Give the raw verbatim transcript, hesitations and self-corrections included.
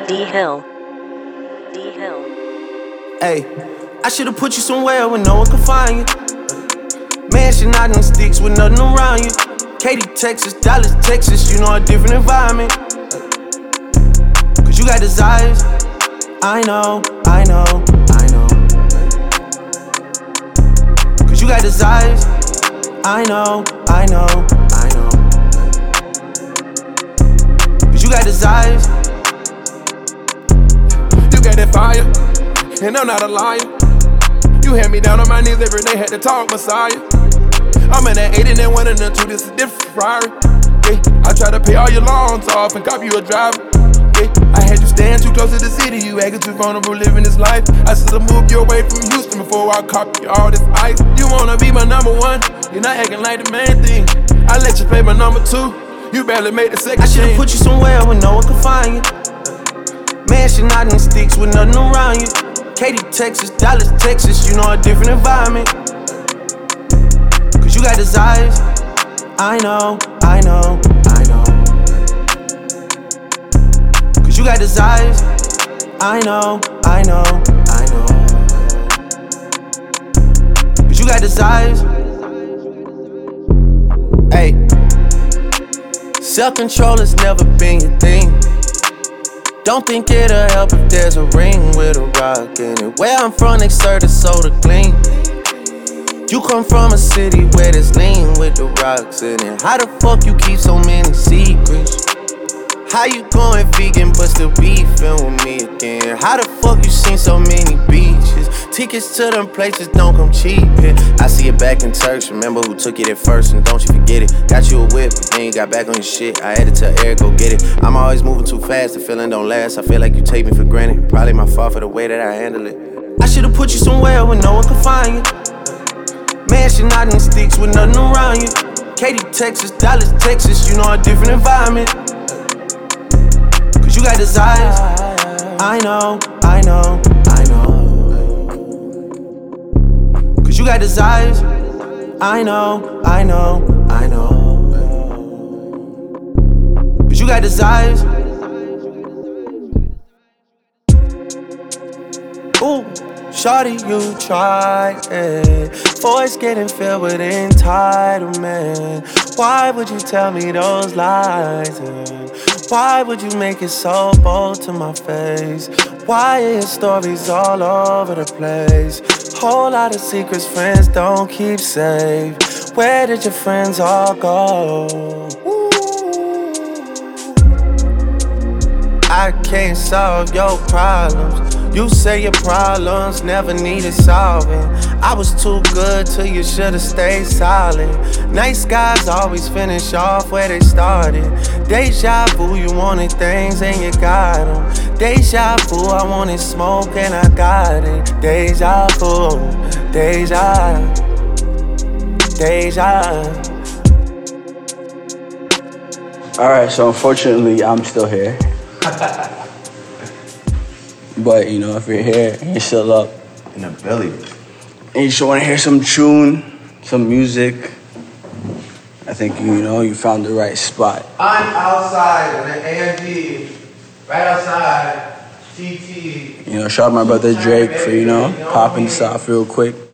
D-Hill. D-Hill. Hey, I should've put you somewhere where no one could find you. Mansion out in the sticks with nothing around you. Katy, Texas, Dallas, Texas, you know a different environment. Cause you got desires. I know, I know, I know. Cause you got desires. I know, I know, I know. Cause you got desires. You got that fire, and I'm not a liar. You had me down on my knees every day, had to talk Messiah. I'm in that eight and that one and that two, this is different Ferrari. Yeah, I try to pay all your loans off and copy you a driver. Yeah, I had you stand too close to the city, you acting too vulnerable living this life. I should've moved you away from Houston before I copy all this ice. You wanna be my number one, you're not acting like the main thing. I let you play my number two, you barely made the second. I should've team. put you somewhere where no one could find you. Mansion out in the sticks with nothing around you. Katy, Texas, Dallas, Texas, you know a different environment. Cause you got desires. I know, I know, I know. Cause you got desires. I know, I know, I know. Cause you got desires. Hey, self-control has never been your thing. Don't think it'll help if there's a ring with a rock in it. Where I'm from, they serve the soda clean. You come from a city where there's lean with the rocks in it. How the fuck you keep so many secrets? How you going vegan but still beefing with me again? How the fuck you seen so many beaches? Tickets to them places don't come cheap here. I see it back in Turks, remember who took it at first, and don't you forget it. Got you a whip, but then you got back on your shit. I had to tell Eric, go get it. I'm always moving too fast, the feeling don't last. I feel like you take me for granted, probably my fault for the way that I handle it. I should've put you somewhere where no one could find you. Mansion out in the sticks with nothing around you. Katy, Texas, Dallas, Texas, you know a different environment. Cause you got desires. I know, I know, I know. Cause you got desires. I know, I know, I know. Cause you got desires. Ooh, shawty, you try it. Voice getting filled with entitlement. Why would you tell me those lies? And why would you make it so bold to my face? Why are your stories all over the place? Whole lot of secrets friends don't keep safe. Where did your friends all go? Ooh. I can't solve your problems. You say your problems never needed solving. I was too good till you should've stayed solid. Nice guys always finish off where they started. Deja vu, you wanted things and you got them. Deja vu, I wanted smoke and I got it. Deja vu, deja, deja. Alright, so unfortunately I'm still here. But, you know, if you're here and you're still up in the belly and you just want to hear some tune, some music, I think, you know, you found the right spot. I'm outside with an A M D, right outside, T T. You know, shout out my brother Drake for, you know, popping this off real quick.